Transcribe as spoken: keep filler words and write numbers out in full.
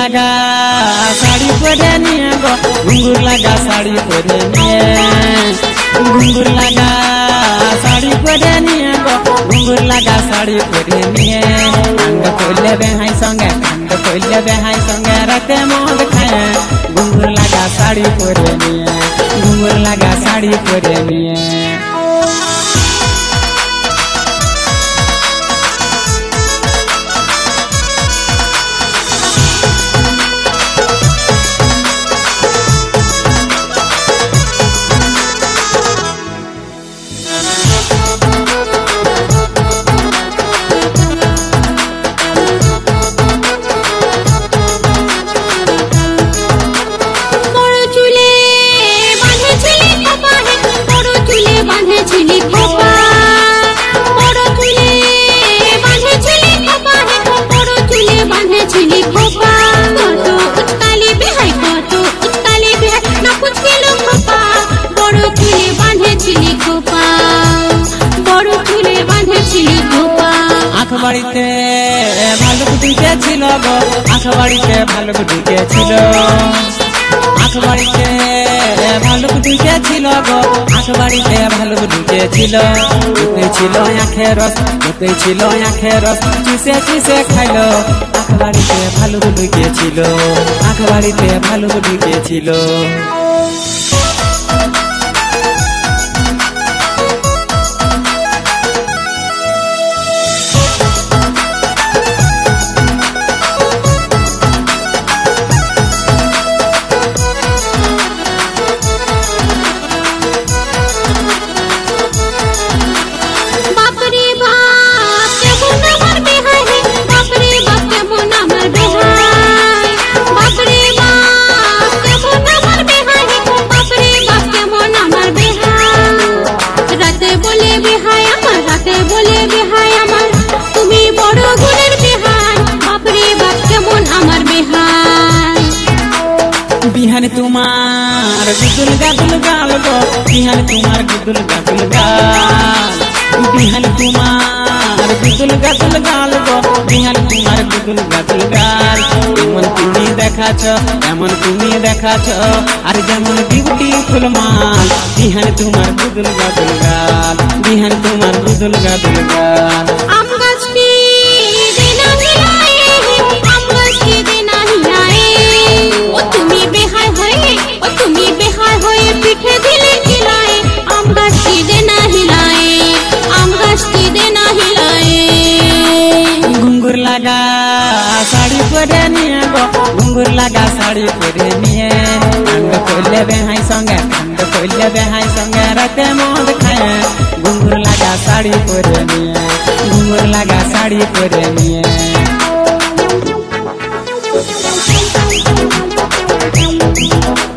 লাগা শাড়ি পরে নিয়ে গো ঘুঙ্গুর লাগা শাড়ি পরে নিয়ে ঘুঙ্গুর লাগা শাড়ি পরে নিয়ে গো ঘুঙ্গুর লাগা শাড়ি পরে নিয়ে কান্দ করলে বেহাই সঙ্গে কান্দ করলে বেহাই সঙ্গে রাতে মদ খায় ঘুঙ্গুর লাগা শাড়ি পরে নিয়ে ঘুঙ্গুর লাগা শাড়ি পরে নিয়ে বাড়িতে ভালুক ঢুকেছিল গো আখ বাড়িতে ভালুক ঢুকেছিল আখ বাড়িতে ভালুক ঢুকেছিল গো আখ বাড়িতে ভালুক ঢুকেছিল ঢুকেছিল আখের রস ঢুকেছিল আখের রস চুষে চুষে খাইলো আখ বাড়িতে ভালুক ঢুকেছিল আখ বাড়িতে ভালুক ঢুকেছিল बिहान तुम्हार गुदुल गादुल गाल गो बिहान तुम्हार गुदुल गादुल गाल बिहान तुम्हार गुदुल गादुल गाल गो बिहान तुम्हार गुदुल गादुल गाल एमन तुमी देखाछ एमन तुमी देखाछ आर जेमन बिउटीफुल माल बिहान तुम्हार गुदुल गादुल गाल बिहान तुम्हार गुदुल गादुल गाल आम गाछटी देना हिलाए आम गाछटी देना हिलाए ओ तुमी बेहाय होए ओ तुमी बेहाय होए पीठे दिले हिलाए आम गाछटी देना हिलाए आम गाछटी देना हिलाए घुंघुर लगा साड़ी परे निए गो घुंघुर लगा साड़ी परे निए कांद कोइले बेहाय संगे कांद कोइले बेहाय संगे राते मद खाए घुंघुर लगा साड़ी परे निए घुंघुर लगा साड़ी परे निए Thank you.